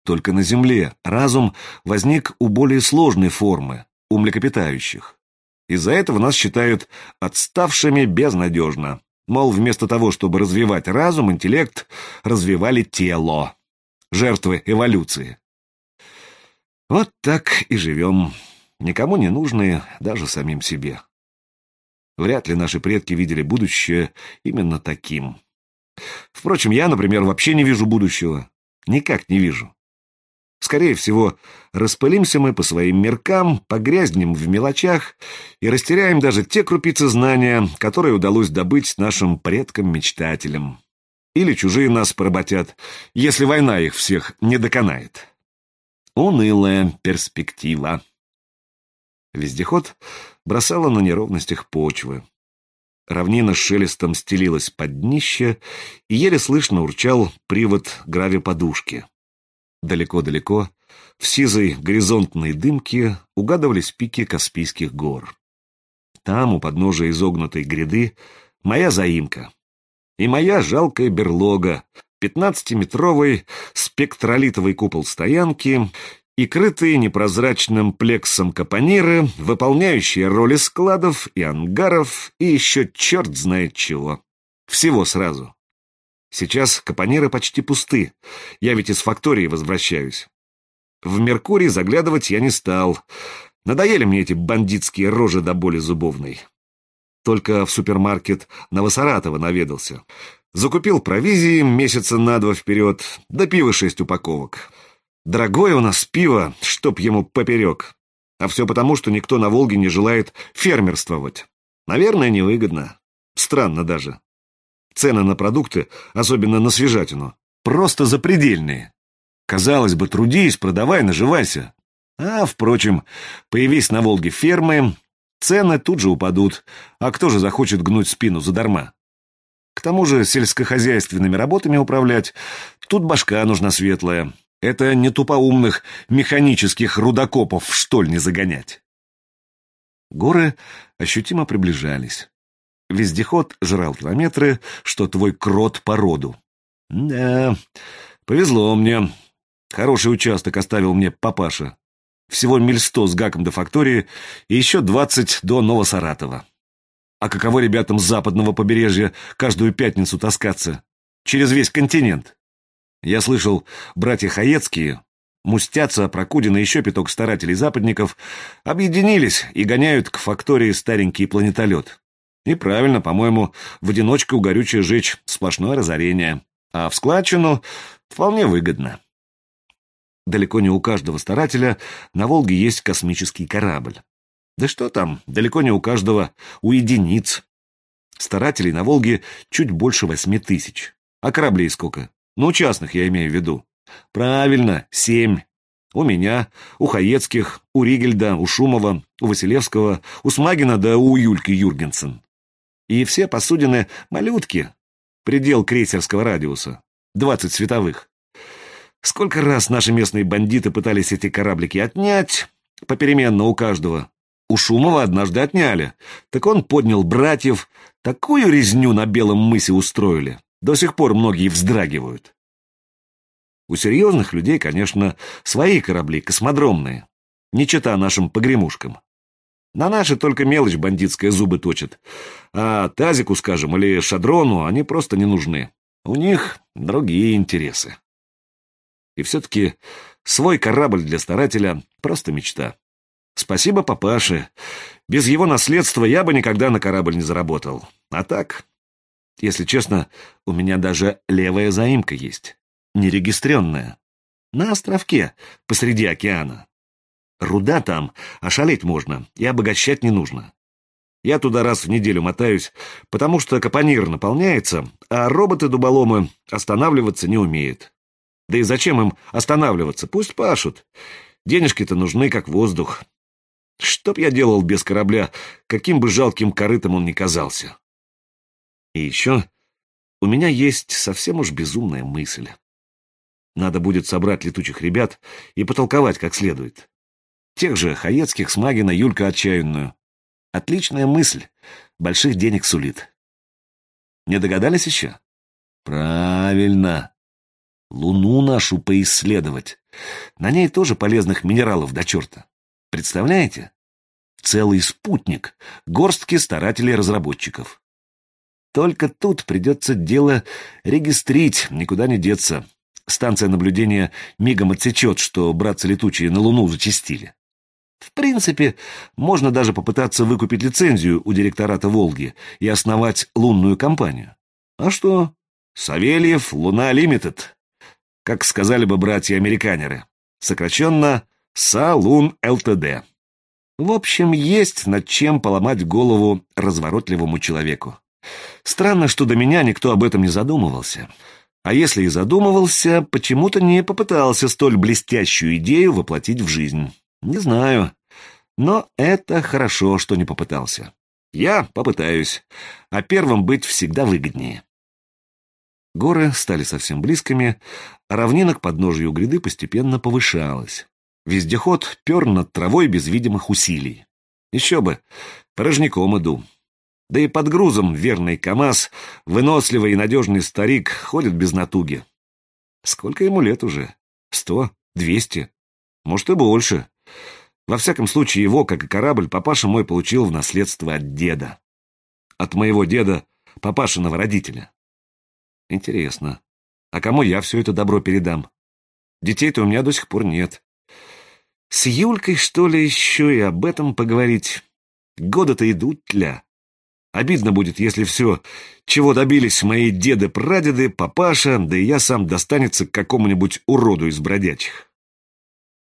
Только на Земле разум возник у более сложной формы, у млекопитающих. Из-за этого нас считают отставшими безнадежно. Мол, вместо того, чтобы развивать разум, интеллект, развивали тело. Жертвы эволюции. Вот так и живем. Никому не нужные, даже самим себе. Вряд ли наши предки видели будущее именно таким. Впрочем, я, например, вообще не вижу будущего. Никак не вижу. Скорее всего, распылимся мы по своим меркам, погрязнем в мелочах и растеряем даже те крупицы знания, которые удалось добыть нашим предкам-мечтателям. Или чужие нас поработят, если война их всех не доконает. Унылая перспектива. Вездеход бросало на неровностях почвы. Равнина с шелестом стелилась под днище, и еле слышно урчал привод гравиподушки. Далеко-далеко, в сизой горизонтной дымке, угадывались пики Каспийских гор. Там, у подножия изогнутой гряды, моя заимка. И моя жалкая берлога, 15-метровый спектролитовый купол стоянки и крытые непрозрачным плексом капониры, выполняющие роли складов и ангаров, и еще черт знает чего. Всего сразу. Сейчас капониры почти пусты, я ведь из фактории возвращаюсь. В Меркурий заглядывать я не стал. Надоели мне эти бандитские рожи до боли зубовной. Только в супермаркет Новосаратова наведался. Закупил провизии месяца на 2 вперед, да пива 6 упаковок. Дорогое у нас пиво, чтоб ему поперек. А все потому, что никто на Волге не желает фермерствовать. Наверное, невыгодно. Странно даже. Цены на продукты, особенно на свежатину, просто запредельные. Казалось бы, трудись, продавай, наживайся. А, впрочем, появись на Волге фермы, цены тут же упадут, а кто же захочет гнуть спину задарма? К тому же сельскохозяйственными работами управлять, тут башка нужна светлая. Это не тупоумных механических рудокопов в штольни загонять. Горы ощутимо приближались. Вездеход жрал километры, что твой крот по роду. Да, повезло мне. Хороший участок оставил мне папаша. Всего миль 100 с гаком до фактории и еще 20 до Новосаратова. А каково ребятам с западного побережья каждую пятницу таскаться? Через весь континент. Я слышал, братья Хаецкие, Мустяца, Прокудин и еще пяток старателей-западников объединились и гоняют к фактории старенький планетолет. И правильно, по-моему, в одиночку горючее жечь сплошное разорение, а в складчину вполне выгодно. Далеко не у каждого старателя на Волге есть космический корабль. Да что там, далеко не у каждого, у единиц. Старателей на Волге чуть больше 8000. А кораблей сколько? Ну, частных я имею в виду. Правильно, 7. У меня, у Хаецких, у Ригельда, у Шумова, у Василевского, у Смагина да у Юльки Юргенсен. И все посудины малютки. Предел крейсерского радиуса. 20 световых. Сколько раз наши местные бандиты пытались эти кораблики отнять, попеременно у каждого. У Шумова однажды отняли. Так он поднял братьев, такую резню на Белом мысе устроили. До сих пор многие вздрагивают. У серьезных людей, конечно, свои корабли космодромные. Не чета нашим погремушкам. На наши только мелочь бандитская зубы точит. А Тазику, скажем, или Шадрону они просто не нужны. У них другие интересы. И все-таки свой корабль для старателя — просто мечта. Спасибо папаше. Без его наследства я бы никогда на корабль не заработал. А так, если честно, у меня даже левая заимка есть. Нерегистренная. На островке, посреди океана. Руда там, ошалеть можно, и обогащать не нужно. Я туда раз в неделю мотаюсь, потому что капонир наполняется, а роботы-дуболомы останавливаться не умеют. Да и зачем им останавливаться? Пусть пашут. Денежки-то нужны, как воздух. Что б я делал без корабля, каким бы жалким корытом он ни казался? И еще у меня есть совсем уж безумная мысль. Надо будет собрать летучих ребят и потолковать как следует. Тех же Хаецких, Смагина, Юлька отчаянную. Отличная мысль. Больших денег сулит. Не догадались еще? Правильно. Луну нашу поисследовать. На ней тоже полезных минералов до черта. Представляете? Целый спутник, горстки старателей-разработчиков. Только тут придется дело регистрить, никуда не деться. Станция наблюдения мигом отсечет, что братцы летучие на Луну зачастили. В принципе, можно даже попытаться выкупить лицензию у директората «Волги» и основать лунную компанию. А что? Савельев Луна Лимитед. Как сказали бы братья-американеры. Сокращенно САЛУН ЛТД. В общем, есть над чем поломать голову разворотливому человеку. Странно, что до меня никто об этом не задумывался. А если и задумывался, почему-то не попытался столь блестящую идею воплотить в жизнь. Не знаю. Но это хорошо, что не попытался. Я попытаюсь. А первым быть всегда выгоднее. Горы стали совсем близкими, а равнина к подножию гряды постепенно повышалась. Вездеход пер над травой без видимых усилий. Еще бы, порожняком иду. Да и под грузом верный КамАЗ, выносливый и надежный старик, ходит без натуги. Сколько ему лет уже? 100? 200? Может и больше. Во всяком случае, его, как и корабль, папаша мой получил в наследство от деда. От моего деда, папашиного родителя. Интересно, а кому я все это добро передам? Детей-то у меня до сих пор нет. С Юлькой, что ли, еще и об этом поговорить? Годы-то идут, тля. Обидно будет, если все, чего добились мои деды-прадеды, папаша, да и я сам достанется к какому-нибудь уроду из бродячих.